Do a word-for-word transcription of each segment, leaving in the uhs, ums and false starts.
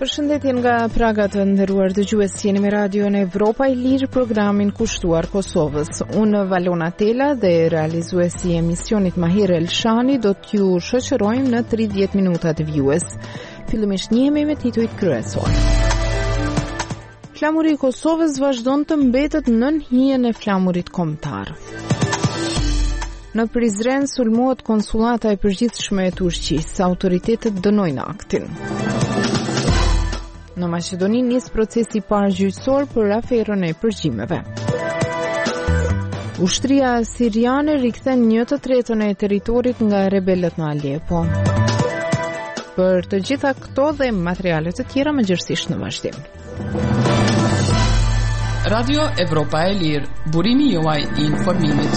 Përshëndetje nga Praga të nderuar dëgjues, jeni me radion Evropa i Lirë, programin kushtuar Kosovës. Unë Valona Tela dhe realizuesi i emisionit Mahir Elshani do t'ju shoqërojmë në tridhjetë minuta të vjues. Fillimisht njihemi me titujt kryesor. Flamuri i Kosovës vazhdon të mbetet nën hijen e flamurit kombëtar. Në Prizren sulmohet konsullata e përgjithshme e Turqisë, autoritetet dënojnë aktin. Në Maqedoni nis procesi i parë gjyqësor për aferën e përgjimeve. Ushtria siriane rikthen një të tretën e territorit nga rebelët në Alepo. Për të gjitha këto dhe materiale të tjera mëngjesisht në vazhdim. Radio Evropa e Lirë, burimi juaj i informimit.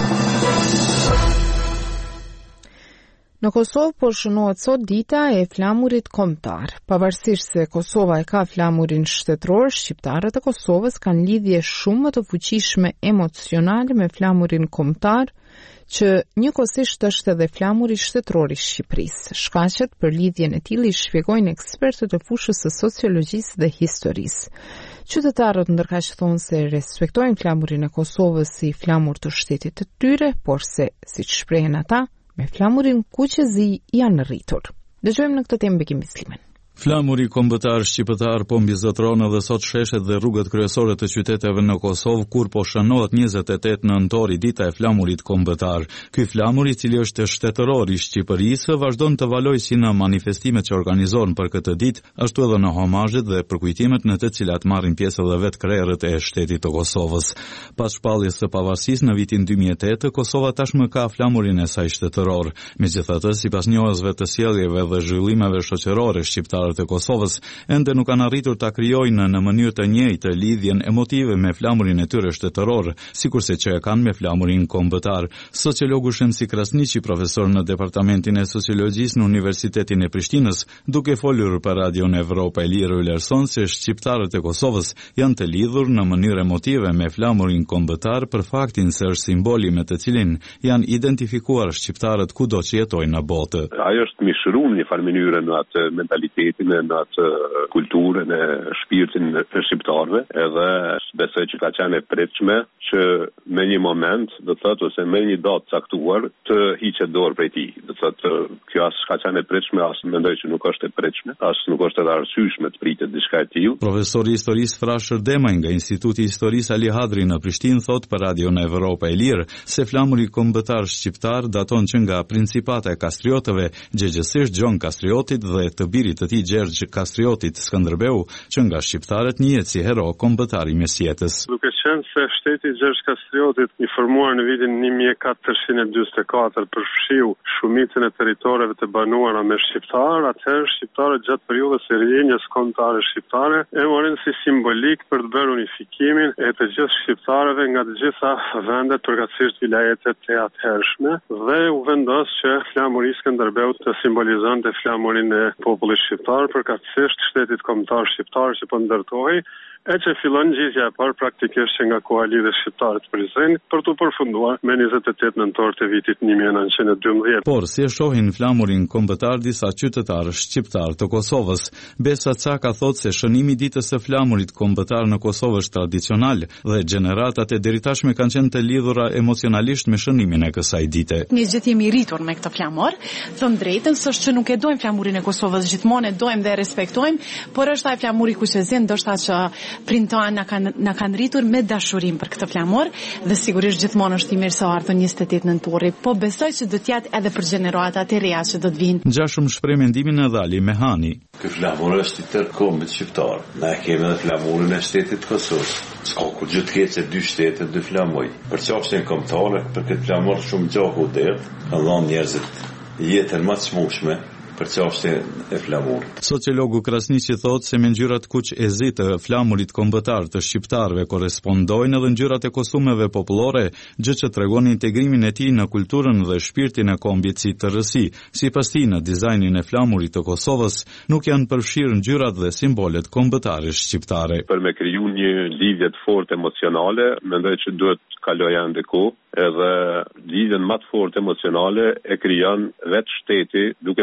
Në Kosovë po shënohet sot dita e flamurit kombëtar. Pavarësisht se Kosova e ka flamurin shtetëror, shqiptarët e Kosovës kanë lidhje shumë më të fuqishme emocionale me flamurin kombëtar, që njëkohësisht është edhe flamuri shtetëror i Shqipërisë. Shkaqet për lidhjen e tillë i shpjegojnë ekspertët e fushës së sociologjisë dhe historisë. Qytetarët ndërkaq thonë se respektojnë flamurin e Kosovës si flamur të shtetit të tyre, por se, siç shprehen ata, me flamurin kuqezi janë rritur. Dëgjojmë në këtë temë Bekim Bislimen. Flamuri kombëtar shqiptar po mbizotron edhe sot sheshet dhe rrugët kryesore të qyteteve në Kosovë, kur po shënohet njëzet e tetë nëntori dita e flamurit kombëtar. Ky flamur, i cili është shtetëror i Shqipërisë, vazhdon të valojë si në manifestimet që organizohen për këtë ditë, ashtu edhe në homazhet dhe përkujtimet në të cilat marrin pjesë edhe vetë krerët e shtetit të Kosovës. Pas shpalljes së pavarësisë në vitin dy mijë e tetë, Kosova tashmë ka flamurin e saj shtetëror. Megjithatë, sipas njohësve të sjelljeve dhe zhvillimeve shoqërore shqiptare të Kosovës, ende nuk kanë arritur ta krijojnë në mënyrë të njëjtë lidhjen emotive me flamurin e tyre shtetëror, sikurse që e kanë me flamurin kombëtar. Sociologu Shemsi Krasniqi, profesor në Departamentin e Sociologjisë në Universitetin e Prishtinës, duke folur për Radion Evropa e Lirë, vlerëson se shqiptarët e Kosovës janë të lidhur në mënyrë emotive me flamurin kombëtar për faktin se është simboli me të cilin janë identifikuar shqiptarët kudo që jetojnë në botë. Ajo është mishëruar në një farë mënyrë në atë mentalitet në atë kulturën e shpirtin e shqiptarëve, edhe besoj që ka qenë e pritshme që me një moment, do të thotë, ose me një datë caktuar të hiqet dorë prej tij. Do të thotë, kjo as ka qenë e pritshme, as mendoj që nuk është e pritshme, as nuk është edhe arsyeshme të pritet diçka e tillë. Profesori i historisë Frashër Demaj nga Instituti i Historisë Ali Hadri në Prishtinë thot për Radion Evropa e Lirë se flamuri kombëtar shqiptar daton që nga principata e Kastriotëve, gjegjësisht Gjon Kastriotit dhe të birit të tij Gjergj Kastriotit Skënderbeu, që nga shqiptarët njihet si hero kombëtar i mesjetës. Duke qenë se shteti Gjergj Kastriotit, i formuar në vitin një mijë e katërqind e dymbëdhjetë e katër, përfshiu shumicën e territoreve të banuara me shqiptar, atëherë shqiptarët gjatë periudhës së rrjedhjes kombëtare shqiptare e morin si simbolik për të bërë unifikimin e të gjithë shqiptarëve nga të gjitha vendet, përkatësisht vilajetet e atëhershme, dhe u vendos që flamuri i Skënderbeut të simbolizonte flamurin e popullit shqiptar, përkatësisht shtetit kombëtar shqiptar që po ndërtohej, e që fillon ngjitja e parë praktikisht që nga koha e lidhjes shqiptare të Prizrenit për të përfunduar me njëzet e tetë nëntor të vitit një mijë e nëntëqind e dymbëdhjetë. Por si e shohin flamurin kombëtar disa qytetarë shqiptar të Kosovës? Besa Caka thotë se shënimi i ditës së flamurit kombëtar në Kosovë është tradicional dhe gjeneratat e deri tashme kanë qenë të lidhura emocionalisht me shënimin e kësaj dite. Ne gjithë jemi rritur me këtë flamur, thon drejtën, s'është që nuk e dojmë flamurin e Kosovës, gjithmonë e dojmë dhe e respektojmë, por është ai flamuri kuqezi, ndoshta që printohen na kanë na kanë rritur me dashurim për këtë flamur dhe sigurisht gjithmonë është i mirë se ardhën njëzet e tetë nëntori, po besoj se do të jetë edhe për gjeneratat e reja që do të vinë. Ngjashëm shpreh mendimin edhe Ali Mehani. Ky flamur është i tërkombit shqiptar. Ne kemi edhe flamurin e shtetit të Kosovës. S'ka kur gjë të keq se dy shtete dy flamuj. Për çështjen kombëtare, për këtë flamur shumë gjaku derdh, kanë dhënë njerëzit jetën më të çmumshme për çështjen e flamurit. Sociologu Krasniqi thotë se me ngjyrat kuqezi të flamurit kombëtar të shqiptarëve korrespondojnë edhe ngjyrat e kostumeve popullore, gjë që tregon integrimin e tij në kulturën dhe shpirtin e kombit si tërësi. Sipas tij, në dizajnin e flamurit të Kosovës nuk janë përfshirë ngjyrat dhe simbolet kombëtare shqiptare. Për me kriju një lidhje të fortë emocionale, mendoj që duhet kalojë ende kohë, edhe lidhjen më të fortë emocionale e krijon vetë shteti duke funksionuar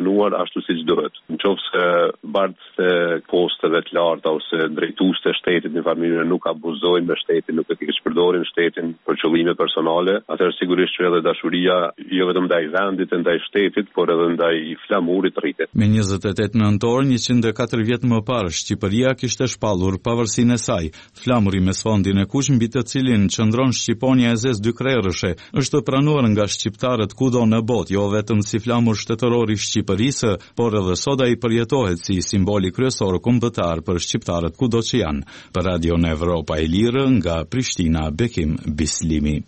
planuar ashtu siç duhet. Nëse bardhë posteve të larta ose drejtues të shtetit në farë mënyrë nuk abuzojnë me shtetin, nuk e keqpërdorin shtetin për qëllime personale, atëherë sigurisht që edhe dashuria jo vetëm ndaj vendit e ndaj shtetit, por edhe ndaj flamurit rritet. Me njëzet e tetë nëntor, njëqind e katër vjet më parë, Shqipëria kishte shpallur pavarësinë e saj. Flamuri me sfondin e kuq mbi të cilin qëndron Shqiponia e zez dy krerëshe, është pranuar nga shqiptarët kudo në botë, jo vetëm si flamur shtetëror i Shqipërisë, por edhe sot ai përjetohet si simboli kryesor kombëtar për shqiptarët kudo që janë. Për Radio në Evropa e Lirë, nga Prishtina, Bekim Bislimi.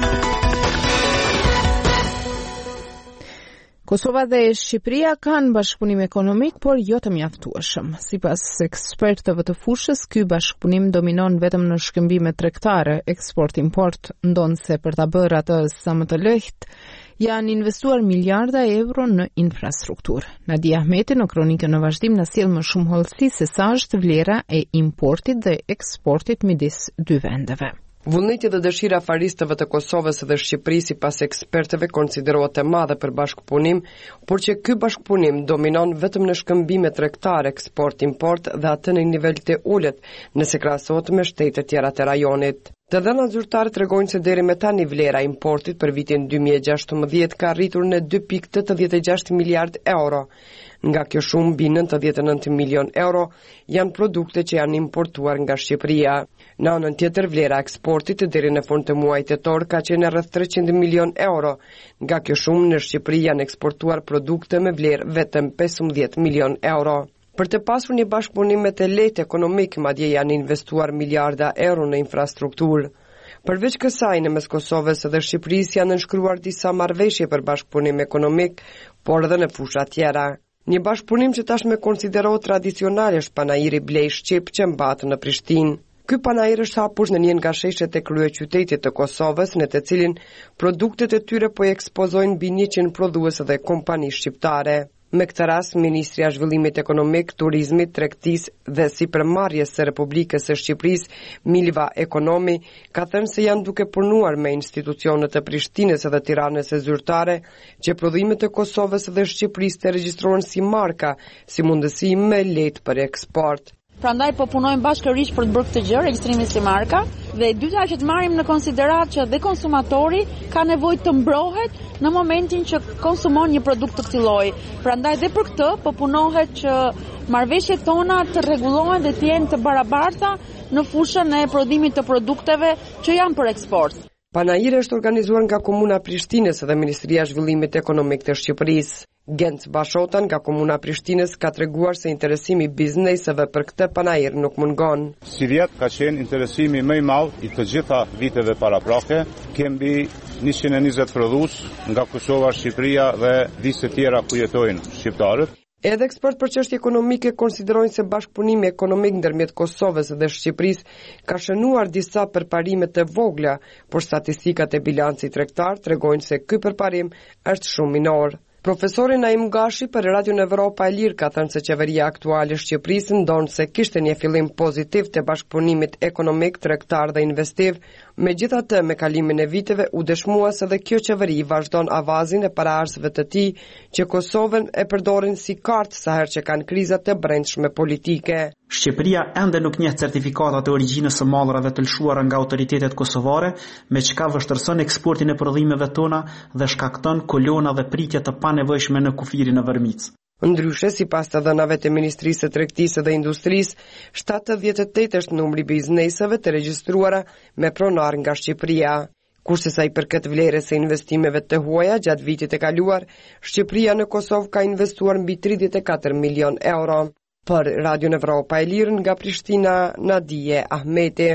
Kosova dhe Shqipëria kanë bashkëpunim ekonomik, por jo të mjaftueshëm. Sipas ekspertëve të fushës, ky bashkëpunim dominon vetëm në shkëmbime tregtare, eksport-import, ndonse për ta bërë atë sa më të lehtë, janë investuar miliarda euro në infrastrukturë. Nadia Ahmeti në kronikën në vazhdim na sjell më shumë hollësi se sa është vlera e importit dhe eksportit midis dy vendeve. Vullneti dhe dëshira faristëve të Kosovës dhe Shqipërisë sipas ekspertëve konsiderohet e madhe për bashkëpunim, por që ky bashkëpunim dominon vetëm në shkëmbime tregtare, eksport-import dhe atë në nivel të ulët nëse krahasohet me shtete tjera të rajonit. Të dhënat zyrtare tregojnë se deri me tani vlera e importit për vitin dy mijë e gjashtëmbëdhjetë ka arritur në dy pikë tetëdhjetë e gjashtë miliard euro. Nga kjo shumë mbi nëntëdhjetë e nëntë milion euro janë produkte që janë importuar nga Shqipëria. Në anën tjetër, vlera e eksportit deri në fund të muajit tetor ka qenë rreth treqind milion euro. Nga kjo shumë në Shqipëri janë eksportuar produkte me vlerë vetëm pesëmbëdhjetë milion euro. Për të pasur një bashkëpunim me të lehtë ekonomik, madje janë investuar miliarda euro në infrastrukturë. Përveç kësaj, në mes Kosovës dhe Shqipërisë janë nënshkruar disa marrëveshje për bashkëpunim ekonomik, por edhe në fusha tjera. Një bashkëpunim që tashmë konsiderohet tradicional është panairi Blej Shqip që mbahet në Prishtinë. Ky panair është hapur në një nga sheshet e kryeqytetit të Kosovës, në të cilin produktet e tyre po i ekspozojnë mbi njëqind prodhues dhe kompani shqiptare. Me këtë rast, Ministria e Zhvillimit Ekonomik, Turizmit, Tregtisë dhe Sipërmarrjes së Republikës së Shqipërisë, Milva Ekonomi, ka thënë se janë duke punuar me institucionet të Prishtinës dhe Tiranës së zyrtare që prodhimet e Kosovës dhe Shqipërisë të regjistrohen si marka, si mundësi më e lehtë për eksport. Prandaj po punojmë bashkërisht për të bërë këtë gjë, regjistrimi si marka, dhe e dyta që të marrim në konsiderat që dhe konsumatori ka nevojë të mbrohet në momentin që konsumon një produkt të këtij lloji. Prandaj dhe për këtë po punohet që marrëveshjet tona të rregullohen dhe të jenë të barabarta në fushën e prodhimit të produkteve që janë për eksport. Panairi është organizuar nga Komuna Prishtinës dhe Ministria e Zhvillimit Ekonomik të Shqipërisë. Genc Bashota nga Komuna Prishtinës ka treguar se interesimi i bizneseve për këtë panair nuk mungon. Si vjet ka qenë interesimi më i madh i të gjitha viteve paraprake. Kemi njëqind e njëzet prodhues nga Kosova, Shqipëria dhe vise tjera ku jetojnë shqiptarët. Edhe ekspert për çështje ekonomike konsiderojnë se bashkëpunimi ekonomik ndërmjet Kosovës dhe Shqipërisë ka shënuar disa përparime të vogla, por statistikat e bilancit tregtar tregojnë se ky përparim është shumë minor. Profesori Naim Gashi për Radio në Evropa e Lirë ka thënë se qeveria aktuale e Shqipërisë ndonë se kishte një fillim pozitiv të bashkëpunimit ekonomik, tregtar dhe investiv, megjithatë me kalimin e viteve u dëshmua se dhe kjo qeveri vazhdon avazin e paraardhësve të tij që Kosovën e përdorin si kartë sa herë që kanë krizat e brendshme politike. Shqipëria ende nuk njeh certifikatat e origjinës së mallrave të lëshuara nga autoritetet kosovare, me çka vështirëson eksportin e prodhimeve tona dhe shkakton kolona dhe pritje të panevojshme në kufirin e vërmicë. Ndryshe, sipas të dhënave të Ministrisë së Tregtisë dhe Industrisë, shtatëdhjetë e tetë është numri i bizneseve të regjistruara me pronar nga Shqipëria. Kurse sa i përket vlerës së investimeve të huaja gjatë vitit të kaluar, Shqipëria në Kosovë ka investuar mbi tridhjetë e katër milion euro. Për Radio në Evropa e Lirë nga Prishtina, Nadije Ahmeti.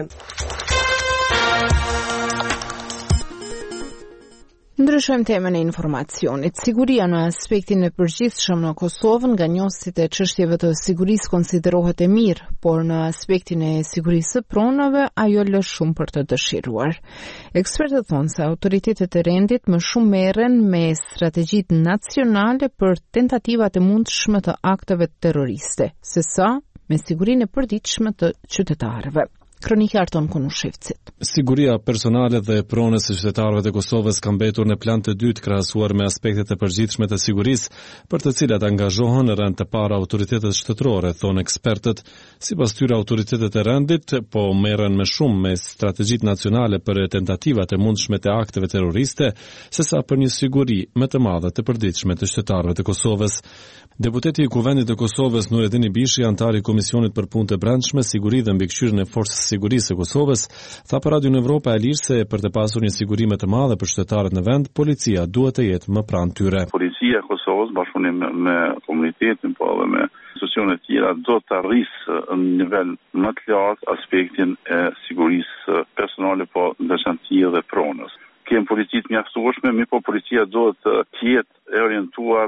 Ndryshojmë temën e informacionit. Siguria në aspektin e përgjithshëm në Kosovë nga njohësit e çështjeve të sigurisë konsiderohet e mirë, por në aspektin e sigurisë së pronave ajo lë shumë për të dëshiruar. Ekspertët thonë se autoritetet e rendit më shumë merren me strategjitë nacionale për tentativat e mundshme të akteve terroriste, sesa me sigurinë e përditshme të qytetarëve. Kroniki Arton Konushevcit. Siguria personale dhe pronës së qytetarëve të Kosovës ka mbetur në plan të dytë krahasuar me aspektet e përgjithshme të sigurisë, për të cilat angazhohen rënd të para autoritetet shtetërore, thonë ekspertët. Sipas tyre, autoritetet e rendit po merren më shumë me strategjitë nacionale për tentativat e mundshme të akteve terroriste, sesa për një siguri më të madhe të përditshme të qytetarëve të Kosovës. Deputeti i Kuvendit të Kosovës Nureddin Ibishi, antari i Komisionit për Punë të Brendshme, Siguri dhe Mbikëqyrjen e Forcës së Sigurisë së Kosovës, tha për Radio Evropa e Lirë se për të pasur një siguri më të madhe për qytetarët në vend, policia duhet të jetë më pranë tyre. Policia e Kosovës bashkëpunim me, me komunitetin, po edhe me institucionet e tjera, do të arrisë në nivel më të lartë aspektin e sigurisë personale, po veçantie dhe pronës. Kemë policit mjaftueshme, mi po policia do të jetë e orientuar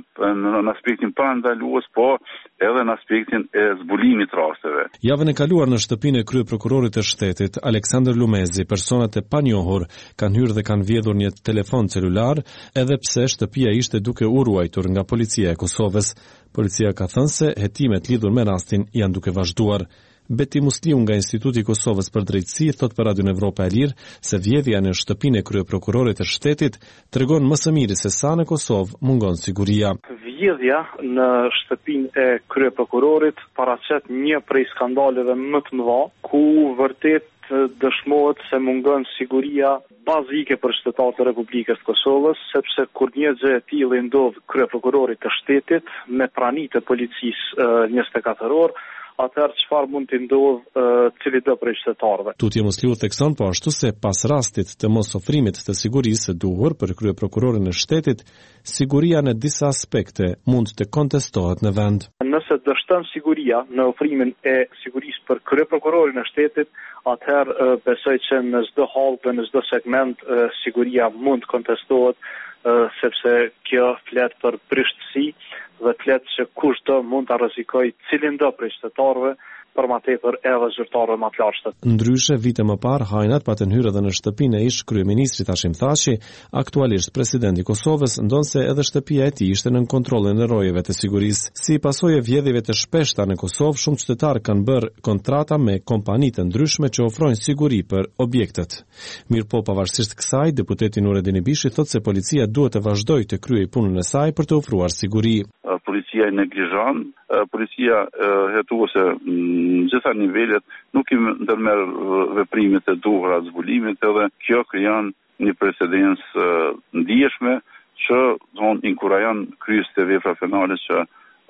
në aspektin pa ndalues, po edhe në aspektin e zbulimit rasteve. Javën e kaluar në shtëpinë e kryeprokurorit të shtetit, Aleksandr Lumezi, personat e panjohur kanë hyrë dhe kanë vjedhur një telefon celular, edhe pse shtëpia ishte duke u ruajtur nga policia e Kosovës. Policia ka thënë se hetimet lidhur me rastin janë duke vazhduar. Beti Musliu nga Instituti i Kosovës për Drejtësi thot për Radio Evropa e Lirë se vjedhja në shtëpinë e kryeprokurorit të shtetit tregon më së miri se sa në Kosovë mungon siguria. Vjedhja në shtëpinë e kryeprokurorit paraqet një prej skandaleve më të mëdha, ku vërtet dëshmohet se mungon siguria bazike për qytetarët e Republikës së Kosovës, sepse kur një gjë e tillë ndodh kryeprokurorit të shtetit me pranitë e policisë njëzet e katër orë, atëherë çfarë mund të ndodhë cili do prej qytetarëve. Tutje Musliu thekson po ashtu se pas rastit të mos ofrimit të sigurisë së duhur për kryeprokurorin e shtetit, siguria në disa aspekte mund të kontestohet në vend. Nëse dështon siguria në ofrimin e sigurisë për kryeprokurorin e shtetit, atëherë besoj që në çdo hall dhe në çdo segment siguria mund kontestohet, sepse kjo flet për bryshtësi dhe flet që kushdo mund ta rrezikojë cilin do prej qytetarëve, për më tepër edhe zyrtarëve më të lashtë. Ndryshe, vite më parë, hajnat patën hyrë edhe në shtëpinë e ish kryeministrit Hashim Thaçi, aktualisht presidenti i Kosovës, ndonse edhe shtëpia e tij ishte nën kontrollin e rojeve të sigurisë. Si pasojë e vjedhjeve të shpeshta në Kosovë, shumë qytetarë kanë bërë kontrata me kompani të ndryshme që ofrojnë siguri për objektet. Mirëpo, pavarësisht kësaj, deputeti Nureddin Ibishi thotë se policia duhet të vazhdojë të kryejë punën e saj për të ofruar siguri. Policia e neglizhon, policia hetuese në gjitha nivelet nuk i ndërmerr veprimet e duhura zbulimit, edhe kjo krijon një precedens ndijeshme që don inkurajon kryes të vepra penale që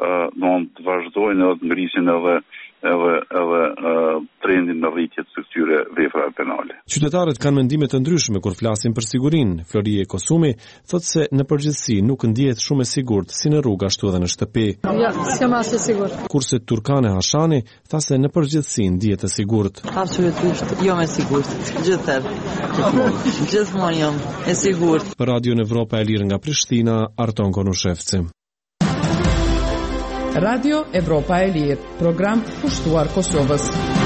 don të vazhdojnë edhe të ngrisin edhe edhe edhe uh, trendin në rritje të këtyre veprave penale. Qytetarët kanë mendime të ndryshme kur flasin për sigurinë. Florie Kosumi thotë se në përgjithësi nuk ndihet shumë e sigurt si në rrugë ashtu edhe në shtëpi. Ja, s'kam as e sigurt. Kurse Turkane Hashani tha se në përgjithësi ndihet e sigurt. Absolutisht, jo më sigurt. Gjithëherë. Gjithmonë jam e sigurt. Për Radio Evropa e Lirë nga Prishtina, Arton Konushevci. Radio Evropa e Lirë, program kushtuar Kosovës.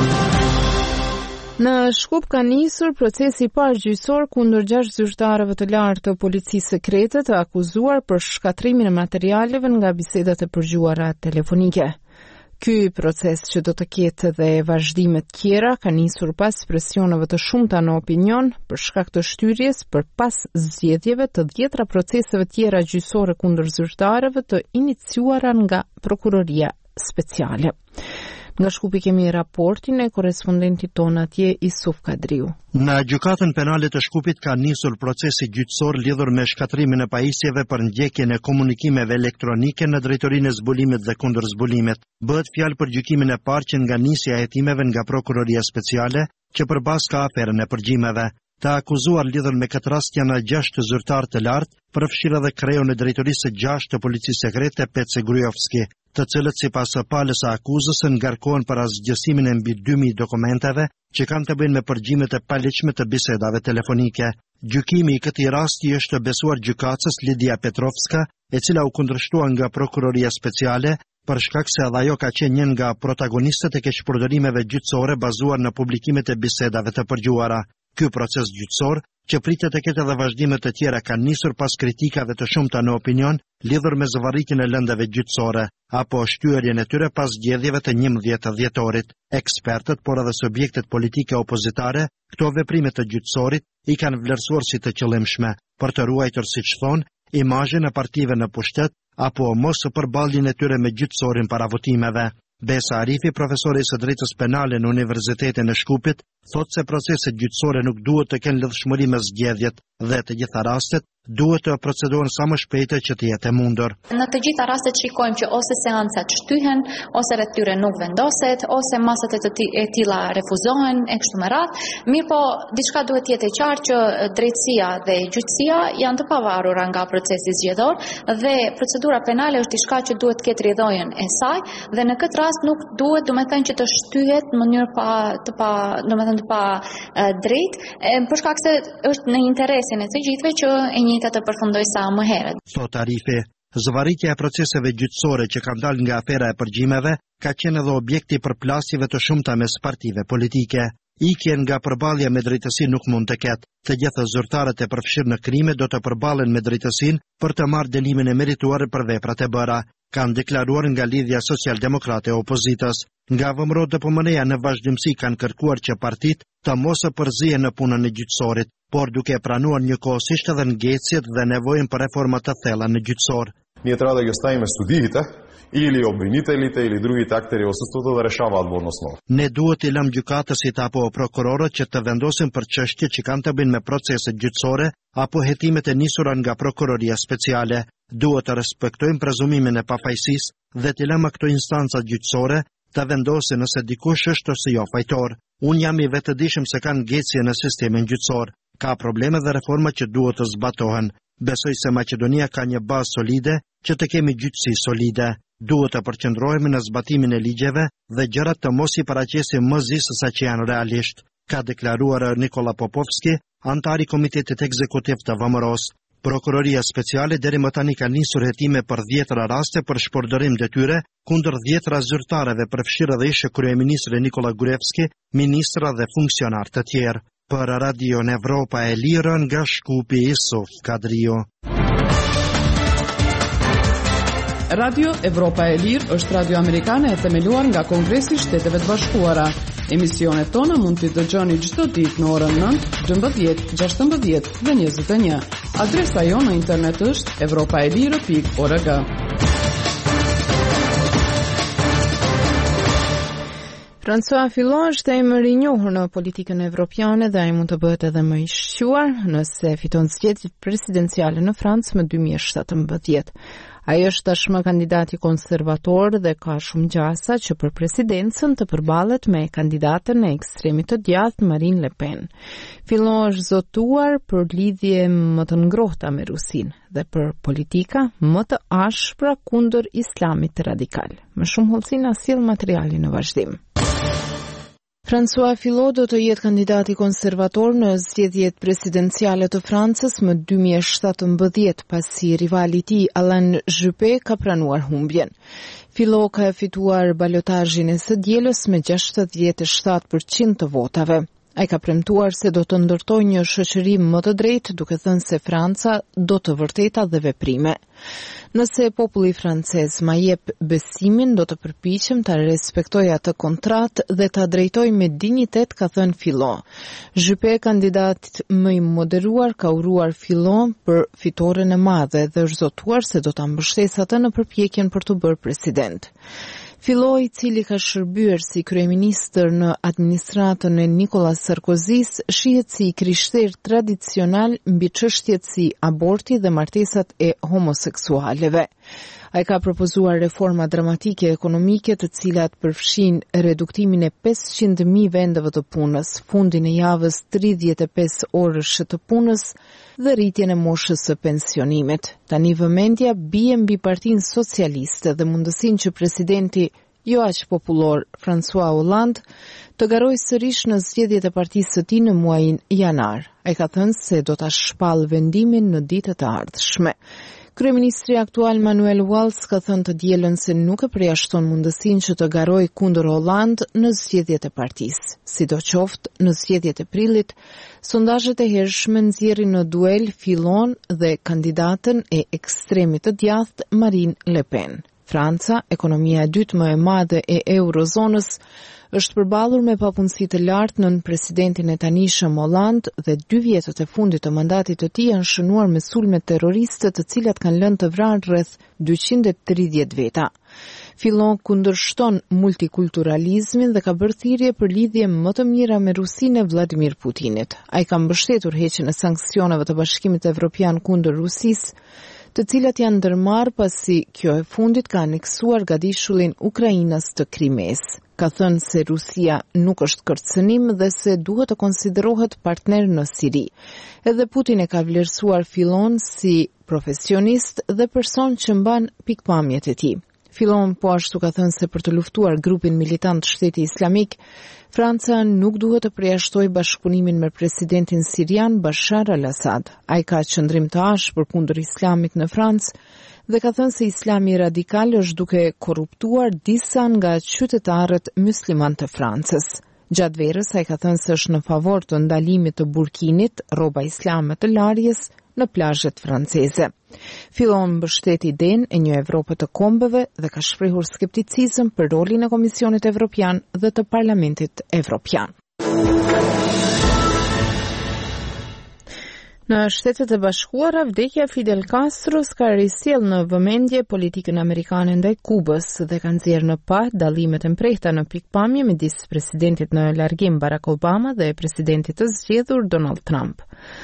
Në Shkup ka nisur procesi i parë gjyqësor kundër gjashtë zyrtarëve të lartë të policisë sekrete të akuzuar për shkatrimin e materialeve nga bisedat e përgjuara telefonike. Ky proces që do të ketë dhe vazhdime të tjera ka nisur pas presioneve të shumta në opinion për shkak të shtyrjes për pas zgjedhjeve të dhjetra proceseve tjera gjyqësore kundër zyrtarëve të iniciuara nga prokuroria speciale. Nga Shkupi kemi raportin e korespondentit tonë atje Isuf Kadriu. Në gjykatën penale të Shkupit ka nisur procesi gjyqësor lidhur me shkatrimin e pajisjeve për ndjekjen e komunikimeve elektronike në drejtorinë e zbulimit dhe kundër zbulimit. Bëhet fjalë për gjykimin e parë që nga nisja e hetimeve nga prokuroria speciale, që përbas ka aferën e përgjimeve. Të akuzuar lidhur me këtë rast janë gjashtë zyrtar të lartë, përfshirë edhe kreun e drejtorisë së gjashtë të policisë sekrete Pece Grujovski, të cilët sipas së palës së akuzës ngarkohen për asgjësimin e mbi dy mijë dokumenteve që kanë të bëjnë me përgjimet e paligjshme të bisedave telefonike. Gjykimi i këtij rasti është besuar gjykatës Lidia Petrovska, e cila u kundërshtua nga prokuroria speciale për shkak se edhe ajo ka qenë një nga protagonistët e keqpërdorimeve gjyqësore bazuar në publikimet e bisedave të përgjuara. Ky proces gjyqësor që pritet të ketë edhe vazhdime të tjera kanë nisur pas kritikave të shumta në opinion lidhur me zvarritjen e lëndave gjyqësore apo shtyerjen e tyre pas zgjedhjeve të njëmbëdhjetë dhjetorit. Ekspertët, por edhe subjektet politike opozitare, këto veprime të gjyqësorit i kanë vlerësuar si të qëllimshme për të ruajtur, siç thonë, imazhin e partive në pushtet apo mos së përballjen e tyre me gjyqësorin para votimeve. Besa Arifi, profesori së drejtës penale në Universitetin e Shkupit, thotë se proceset gjyqësore nuk duhet të kenë lidhshmëri me zgjedhjet dhe të gjitha rastet duhet të procedohen sa më shpejt që të jetë e mundur. Në të gjitha rastet shikojmë që ose seancat shtyhen, ose rreth tyre nuk vendoset, ose masat e të e tilla refuzohen e kështu me radhë. Mirë po, diçka duhet të jetë e qartë që drejtësia dhe gjyqësia janë të pavarura nga procesi zgjedhor dhe procedura penale është diçka që duhet të ketë rrjedhojën e saj dhe në këtë rast nuk duhet, domethënë, që të shtyhet në mënyrë pa të pa, domethënë të pa e, drejtë, e, për shkak se është në interesin e të gjithëve që e njëjta të përfundoj sa më herët. Thot Arifi, zvarritja e proceseve gjyqësore që kanë dalë nga afera e përgjimeve ka qenë edhe objekti për plasjeve të shumta mes partive politike. Ikjen nga përballja me drejtësinë nuk mund të ketë. Të gjithë zyrtarët e përfshirë në krime do të përballen me drejtësinë për të marrë dënimin e merituar për veprat e bëra, kanë deklaruar nga lidhja socialdemokrate e opozitës. Nga V M R O D P M N-ja në vazhdimsi kanë kërkuar që partitë të mos e përzihen në punën e gjyqësorit, por duke pranuar njëkohësisht edhe ngecjet dhe nevojën për reforma të thella në gjyqësor. Ние трябва да ги оставим студиите или обвинителите или другите актери отсъстват да решават во основа. Ne duhet i lëm gjykatësit apo prokurorët që të vendosin për çështje që kanë të bëjnë me proceset gjyqësore apo hetimet e nisura nga prokuroria speciale. Duhet të respektojmë prezumimin e pafajësisë dhe të lëmë këto instanca gjyqësore të vendosin nëse dikush është ose jo fajtor. Unë jam i vetëdijshëm se kanë ngecje në sistemin gjyqësor. Ka probleme dhe reforma që duhet të zbatohen. Besoj se Maqedonia ka një bazë solide që të kemi gjyqësi solide. Duhet të përqendrohemi në zbatimin e ligjeve dhe gjërat të mos i paraqesim më zi se sa që janë realisht, ka deklaruar Nikola Popovski, antari Komitetit Ekzekutiv të V M R O-s. Prokuroria speciale deri më tani ka nisur hetime për dhjetra raste për shpërdorim detyre kundër dhjetra zyrtareve, përfshirë edhe ish kryeministri Nikola Gruevski, ministra dhe funksionar të tjerë. Për Radio në Evropa e Lirë nga Shkupi Isuf Kadrio. Radio Evropa e Lirë është radio amerikane e themeluar nga Kongresi i Shteteve të Bashkuara. Emisionet tona mund t'i dëgjoni çdo ditë në orën nëntë, gjashtëmbëdhjetë, gjashtëmbëdhjetë dhe njëzet e një. Adresa jonë në internet është evropaelire pikë org. François Fillon është emër i njohur në politikën evropiane dhe ai mund të bëhet edhe më i shquar nëse fiton zgjedhjet presidenciale në Francë më dy mijë e shtatëmbëdhjetë. Ai është tashmë kandidati konservator dhe ka shumë gjasa që për presidencën të përballet me kandidatën e ekstremit të djathtë Marine Le Pen. Fillon është zotuar për lidhje më të ngrohta me Rusinë dhe për politika më të ashpra kundër islamit radikal. Më shumë hollësi na sjell materiali në vazhdim. François Fillon do të jetë kandidati konservator në zgjedhjet presidenciale të Francës më dy mijë e shtatëmbëdhjetë pasi rivali i tij Alain Juppé ka pranuar humbjen. Fillon ka fituar balotazhin e së dielës me gjashtëdhjetë e shtatë përqind të votave. Ai ka premtuar se do të ndërtojë një shoqëri më të drejtë, duke thënë se Franca do të vërteta dhe veprime. Nëse populli francez ma jep besimin, do të përpiqem ta respektoj atë kontratë dhe ta drejtoj me dinjitet, ka thënë Fillon. Juppé, kandidati më i moderuar, ka uruar Fillon për fitoren e madhe dhe është zotuar se do ta mbështesë atë në përpjekjen për të bërë president. Fillon, i cili ka shërbyer si kryeministër në administratën e Nicolas Sarkozys, shihet si krishterë tradicional mbi çështjet si aborti dhe martesat e homoseksualeve. Ai ka propozuar reforma dramatike ekonomike të cilat përfshin reduktimin e pesëqind mijë vendeve të punës, fundin e javës tridhjetë e pesë orësh të punës dhe rritjen e moshës së pensionimit. Tani vëmendja bie mbi Partinë Socialiste dhe mundësinë që presidenti jo aq popullor François Hollande të garojë sërish në zgjedhjet e partisë së tij në muajin janar. Ai ka thënë se do ta shpall vendimin në ditët e ardhshme. Kryeministri aktual Manuel Valls ka thënë të dielën se nuk e përjashton mundësinë që të garojë kundër Holland në zgjedhjet e partisë. Sidoqoftë, në zgjedhjet e prillit, sondazhet e hershme nxjerrin në duel Fillon dhe kandidatën e ekstremit të djathtë Marine Le Pen. Franca, ekonomia e dytë më e madhe e eurozonës, është përballur me papunësi të lartë nën presidentin e tanishëm Holland dhe dy vjetët e fundit të mandatit të tij janë shënuar me sulme terroriste të cilat kanë lënë të vrarë rreth dyqind e tridhjetë veta. Fillon kundërshton multikulturalizmin dhe ka bërë thirrje për lidhje më të mira me Rusinë e Vladimir Putinit. Ai ka mbështetur heqjen e sanksioneve të Bashkimit Evropian kundër Rusisë, të cilat janë ndërmarrë pasi kjo e fundit ka aneksuar gadishullin Ukrainës të Krimes. Ka thënë se Rusia nuk është kërcënim dhe se duhet të konsiderohet partner në Siri. Edhe Putin e ka vlerësuar Fillon si profesionist dhe person që mban pikpamjet e tij. Fillon po ashtu ka thënë se për të luftuar grupin militant Shteti Islamik, Franca nuk duhet të përjashtojë bashkëpunimin me presidentin sirian Bashar al-Assad. Ai ka qëndrim të ashpër kundër Islamit në Francë dhe ka thënë se Islami radikal është duke korruptuar disa nga qytetarët musliman të Francës. Gjatë verës ai ka thënë se është në favor të ndalimit të burkinit, rroba islame të larjes, në plazhet franceze. Fillon mbështeti idenë e një Evropë të kombeve dhe ka shprehur skepticizëm për rolin e Komisionit Evropian dhe të Parlamentit Evropian. Në Shtetet e Bashkuara, vdekja Fidel Castros ka risjell në vëmendje politikën amerikane ndaj Kubës dhe ka nxjerrë në pa dallimet e mprehta në pikpamje midis presidentit në largim Barack Obama dhe presidentit të zgjedhur Donald Trump.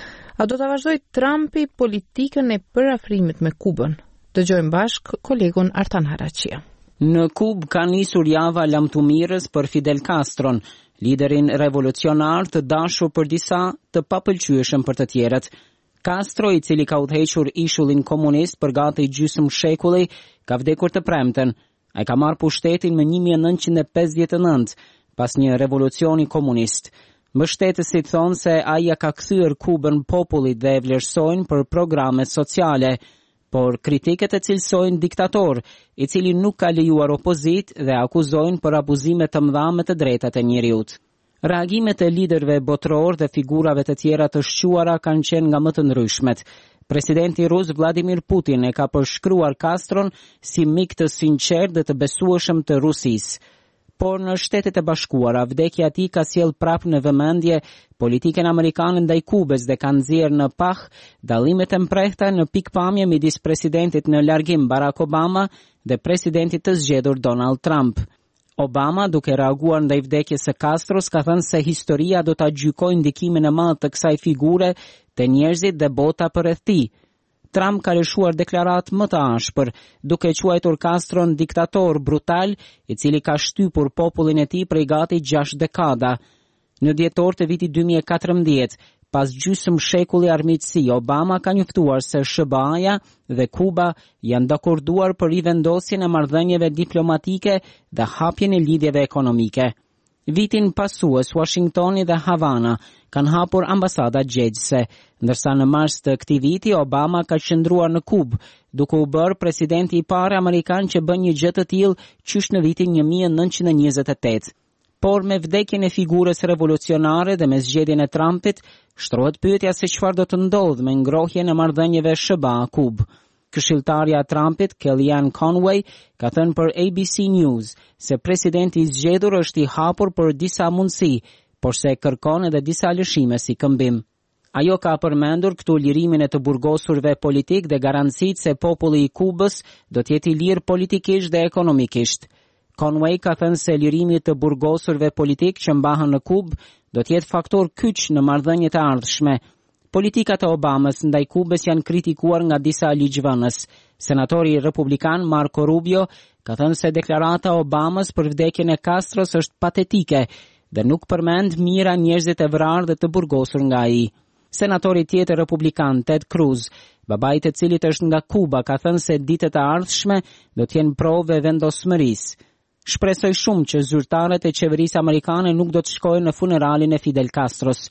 A do të vazhdoj Trumpi politikën e përafrimit me Kubën? Dëgjojmë bashk kolegun Artan Haraqia. Në Kubë ka nisur java lamtumirës për Fidel Castron, liderin revolucionar të dashur për disa të papëlqyeshëm për të tjerët. Castro, i cili ka udhëhequr ishullin komunist për gati gjysmë shekulli, ka vdekur të premten. Ai ka marrë pushtetin në një mijë e nëntëqind e pesëdhjetë e nëntë, pas një revolucioni komunist. Mbështetësit thonë se aja ka kthyer Kubën popullit dhe e vlerësojnë për programe sociale, por kritikët e cilësojnë diktator, i cili nuk ka lejuar opozit dhe akuzojnë për abuzime të mëdha me të drejtat e njeriut. Reagimet e liderëve botëror dhe figurave të tjera të shquara kanë qenë nga më të ndryshmet. Presidenti rus Vladimir Putin e ka përshkruar Castron si mik të sinqert dhe të besueshëm të Rusisë. Por në Shtetet e Bashkuara, vdekja e tij ka sjell prapë në vëmendje politikën amerikane ndaj Kubës dhe ka nxjerrë në pah dallimet e mprehta në pikpamje midis presidentit në largim Barack Obama dhe presidentit të zgjedhur Donald Trump. Obama, duke reaguar ndaj vdekjes së Castros, ka thënë se historia do ta gjykojë ndikimin e madh të kësaj figure te njerëzit dhe bota përreth tij. Trump ka lëshuar deklarat më të ashpër, duke quajtur Castron diktator brutal, i cili ka shtypur popullin e tij prej gati gjashtë dekada. Në dhjetor të vitit dy mijë e katërmbëdhjetë, pas gjysmë shekulli armiqësi, Obama ka njoftuar se S B A-ja dhe Kuba janë dakorduar për rivendosjen e marrëdhënieve diplomatike dhe hapjen e lidhjeve ekonomike. Vitin pasues, Washingtoni dhe Havana kanë hapur ambasada gjegjëse, ndërsa në mars të këtij viti Obama ka qëndruar në Kubë, duke u bërë presidenti i parë amerikan që bën një gjë të tillë qysh në vitin një mijë e nëntëqind e njëzet e tetë. Por me vdekjen e figurës revolucionare dhe me zgjedhjen e Trumpit, shtrohet pyetja se çfarë do të ndodhë me ngrohjen e marrëdhënieve S B A-Kubë. Këshilltarja e Trumpit, Kellyanne Conway, ka thënë për A B C News se presidenti i zgjedhur është i hapur për disa mundësi, por se kërkon edhe disa lëshime si këmbim. Ajo ka përmendur këtu lirimin e të burgosurve politik dhe garancitë se populli i Kubës do të jetë i lirë politikisht dhe ekonomikisht. Conway ka thënë se lirimi të burgosurve politik që mbahen në Kubë do të jetë faktor kyç në marrëdhëniet e ardhshme. Politikat e Obamës ndaj Kubës janë kritikuar nga disa ligjvënës. Senatori republikan Marco Rubio ka thënë se deklarata e Obamës për vdekjen e Castros është patetike dhe nuk përmend mira njerëzit e vrarë dhe të burgosur nga ai. Senatori tjetër republikan Ted Cruz, babai i të cilit është nga Kuba, ka thënë se ditët e ardhshme do të jenë provë vendosmërisë. Shpresoj shumë që zyrtarët e qeverisë amerikane nuk do të shkojnë në funeralin e Fidel Castros.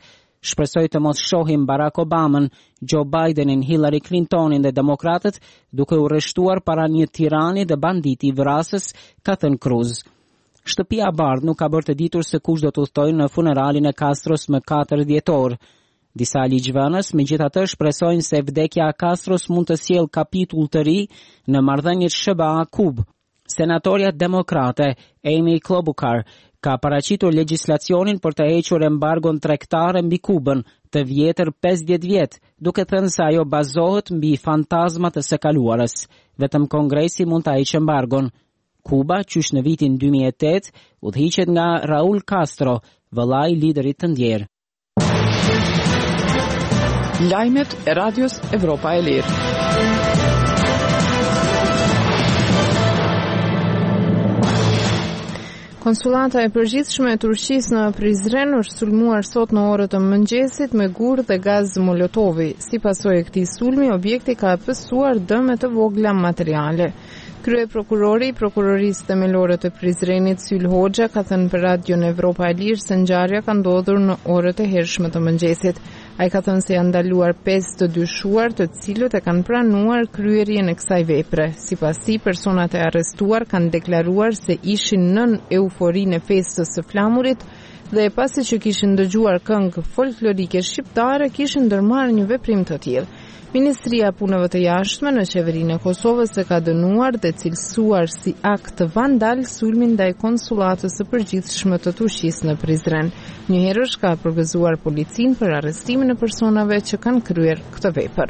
shpresoi të mos shohim Barack Obamën, Joe Bidenin, Hillary Clintonin dhe demokratët duke u rreshtuar para një tirani dhe banditi vrasës, ka thënë Cruz. Shtëpia e Bardhë nuk ka bërë të ditur se kush do të udhtojë në funeralin e Castros më katër dhjetor. Disa ligjvënës megjithatë shpresojnë se vdekja e Castros mund të sjellë kapitull të ri në marrëdhëniet S B A-Kubë. Senatorja demokrate Amy Klobuchar ka paraqitur legjislacionin për të hequr embargon tregtare mbi Kubën të vjetër pesëdhjetë vjet, duke thënë se ajo bazohet mbi fantazmat e së kaluarës. Vetëm Kongresi mund ta heqë embargon. Kuba, qysh në vitin dy mijë e tetë, udhëhiqet nga Raul Castro, vëllai i liderit të ndjerë. Lajmet e Radios Evropa e Lirë. Konsulata e përgjithshme e Turqisë në Prizren është sulmuar sot në orët e mëngjesit me gur dhe gaz molotovi. Si pasojë e këtij sulmi, objekti ka pësuar dëme të vogla materiale. Krye prokurori i prokurorisë themelore të Prizrenit, Syl Hoxha, ka thënë për Radion Evropa e Lirë se ngjarja ka ndodhur në orët e hershme të mëngjesit. Ai ka thënë se janë ndaluar pesë të dyshuar, të cilët e kanë pranuar kryerjen e kësaj vepre. Sipas tij, personat e arrestuar kanë deklaruar se ishin nën euforinë e festës së flamurit dhe pasi që kishin dëgjuar këngë folklorike shqiptare, kishin ndërmarrë një veprim të tillë. Ministria e Punëve të Jashtme në qeverinë e Kosovës e ka dënuar dhe cilësuar si akt vandal sulmin ndaj konsulatës së përgjithshme të Turqisë në Prizren. Një herësh ka përgëzuar policinë për arrestimin e personave që kanë kryer këtë vepër.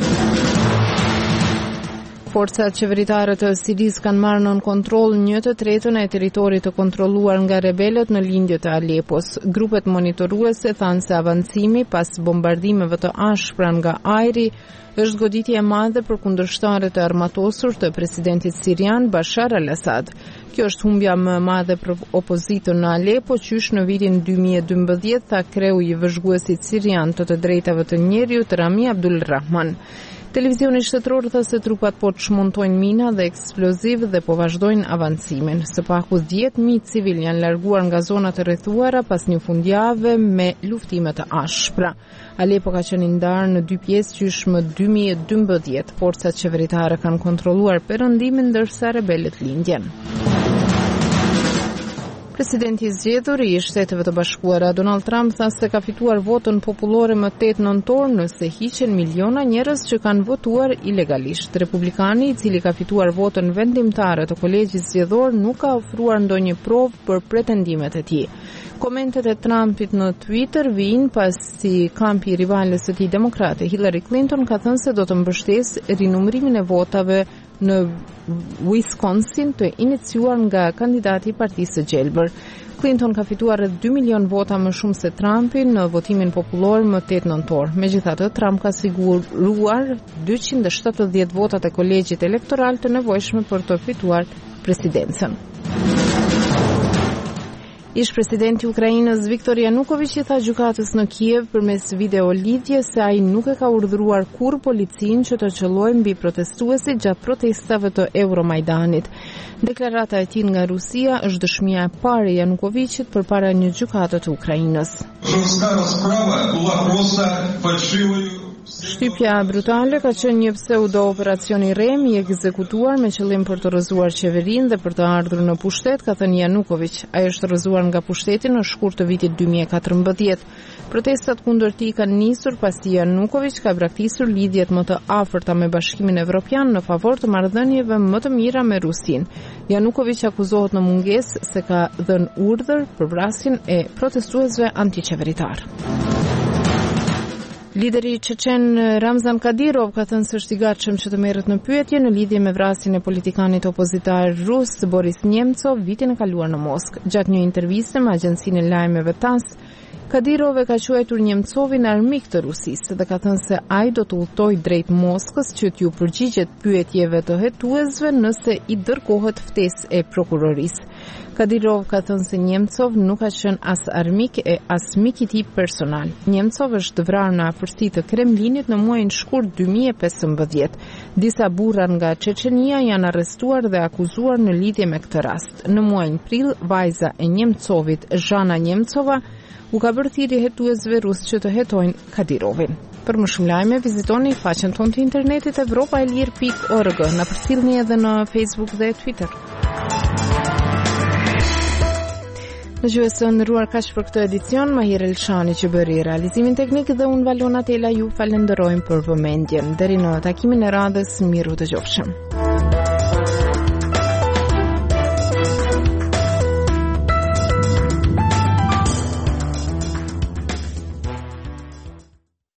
Forcat qeveritare të Sirisë kanë marrë nën kontroll një të tretën e territorit të kontrolluar nga rebelët në lindjet e Alepos. Grupet monitoruese thanë se avancimi pas bombardimeve të ashpra nga ajri është goditje e madhe për kundërshtarët e armatosur të presidentit sirian Bashar al-Assad. Kjo është humbja më e madhe për opozitën në Alepo, qysh në vitin dy mijë e dymbëdhjetë tha kreu i vëzhguesit sirian të të drejtave të njerëzit Rami Abdul Rahman. Televizioni shtetëror tha se trupat po çmontojnë mina dhe eksploziv dhe po vazhdojnë avancimin. Së paku dhjetë mijë civil janë larguar nga zonat e rrethuara pas një fundjavë me luftime të ashpra. Alepo ka qenë ndarë në dy pjesë qysh më dy mijë e dymbëdhjetë. Forcat qeveritare kanë kontrolluar perëndimin ndërsa rebelët lindjen. Presidenti i zgjedhur i Shteteve të Bashkuara Donald Trump tha se ka fituar votën popullore më tetë nëntor nëse hiqen miliona njerëz që kanë votuar ilegalisht. Republikani, i cili ka fituar votën vendimtare të kolegjit zgjedhor, nuk ka ofruar ndonjë provë për pretendimet e tij. Komentet e Trumpit në Twitter vijnë pasi kampi i rivales së tij demokrate Hillary Clinton ka thënë se do të mbështesë rinumërimin e votave në Wisconsin të iniciuar nga kandidati i Partisë së Gjelbër. Clinton ka fituar rreth dy milion vota më shumë se Trumpi në votimin popullor më tetë nëntor. Megjithatë, Trump ka siguruar dyqind e shtatëdhjetë votat e kolegjit elektoral të nevojshme për të fituar presidencën. Ish presidenti i Ukrainës Viktor Yanukovych i tha gjykatës në Kiev përmes video lidhje se ai nuk e ka urdhëruar kurrë policinë që të qellojë mbi protestuesit gjatë protestave të Euromajdanit. Deklarata e tij nga Rusia është dëshmia e parë e Yanukovychit përpara një gjykate të Ukrainës. Shtypja brutale ka qenë një pseudo operacioni rem i ekzekutuar me qëllim për të rrëzuar qeverinë dhe për të ardhur në pushtet, ka thënë Yanukovych. Ai është rrëzuar nga pushteti në shkurt të vitit dy mijë e katërmbëdhjetë. Protestat kundër tij kanë nisur pasi Yanukovych ka braktisur lidhjet më të afërta me Bashkimin Evropian në favor të marrëdhënieve më të mira me Rusinë. Yanukovych akuzohet në mungesë se ka dhënë urdhër për vrasjen e protestuesve antiqeveritar. Lideri çeçen Ramzan Kadyrov ka thënë se është i gatshëm që të merret në pyetje në lidhje me vrasjen e politikanit opozitar rus Boris Nemtsov vitin e kaluar në Moskë. Gjatë një interviste me agjencinë e lajmeve TASS, Kadyrov e ka quajtur Nemtsovin armik të Rusisë dhe ka thënë se ai do të udhtojë drejt Moskës që t'ju përgjigjet pyetjeve të hetuesve nëse i dërgohet ftesë e prokurorisë. Kadyrov ka thënë se Nemtsov nuk ka qenë as armik e as mik i tij personal. Nemtsov është vrarë në afërsi të Kremlinit në muajin shkurt dy mijë e pesëmbëdhjetë. Disa burra nga Çeçenia janë arrestuar dhe akuzuar në lidhje me këtë rast. Në muajin prill, vajza e Nemtsovit, Zhana Nemtsova, u ka bërë thirrje hetuesve rusë që të hetojnë Kadirovin. Për më shumë lajme, vizitoni faqen tonë të internetit evropaelir pikë org. Na përcjellni edhe në Facebook dhe Twitter. Në gjuhës së ndëruar kaq për këtë edicion, Mahir Elshani që bëri realizimin teknik dhe unë Valona Tela ju falenderojmë për vëmendjen. Deri në takimin e radhës, miru dëgjofshëm.